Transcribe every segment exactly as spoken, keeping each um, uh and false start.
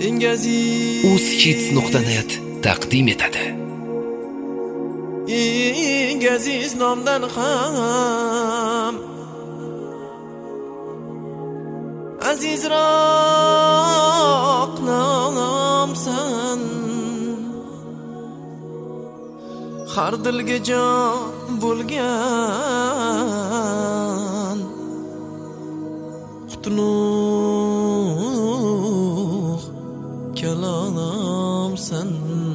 eng aziz uzkids nuqta net taqdim etadi. eng aziz nomdan ham azizroq nomsan, har dilga jon bo'lgan qutlug' kalomsan.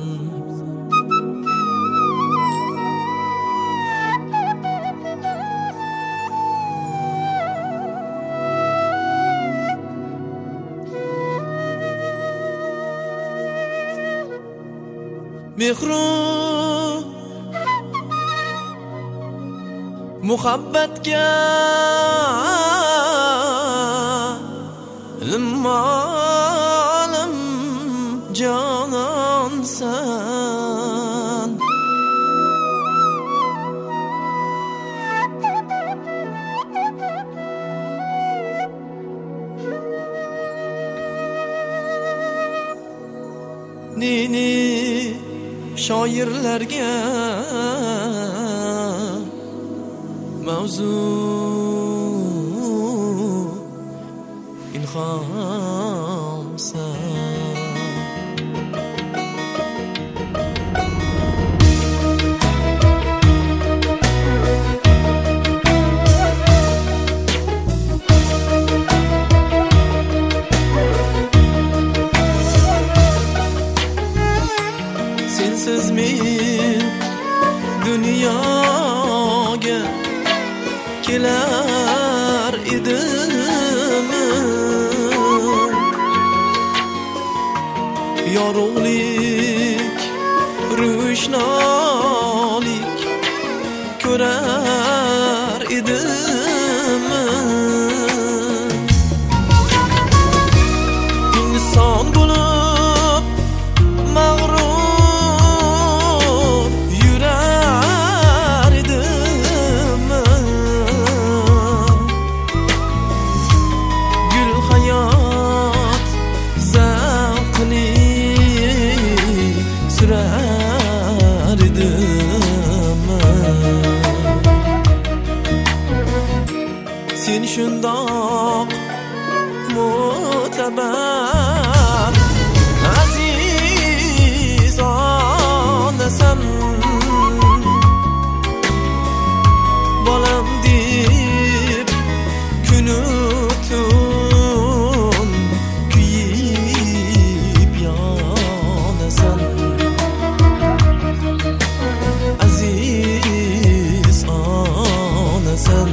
Mehru muhabbatga ilmolim jononsan. Nini shoirlarga mavzu ilhomsan. Sensiz men dunyoga kelar edim, yorug'lik ro'shnolik ko'rar edim. Inson bo'lib mag'rur yurar edim, gul hayot zavqini surar edim. Sen shundoq mo'tabar aziz onasan, bolam deb kunu tun kuyib yonasan. Aziz onasan.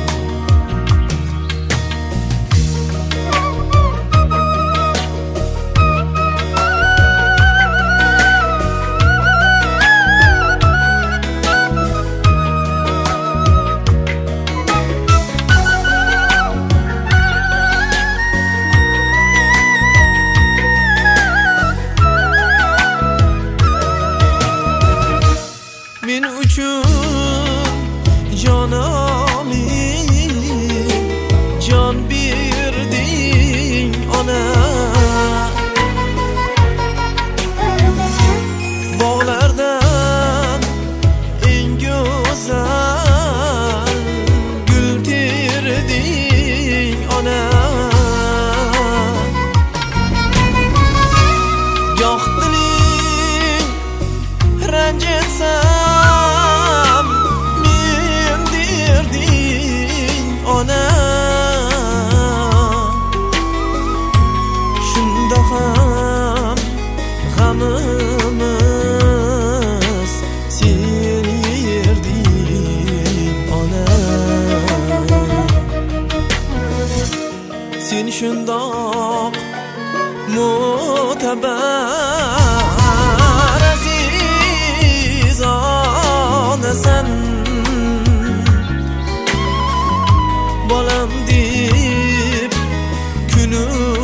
Men uchun jononim jon berding ona, bog'lardan eng go'zal gul terding ona. Goh diling ranjitsam men derding ona, shunda ham g'amimiz sen yerding ona. Sen shundoq mo'tabar aziz onasan, bolam deb kunu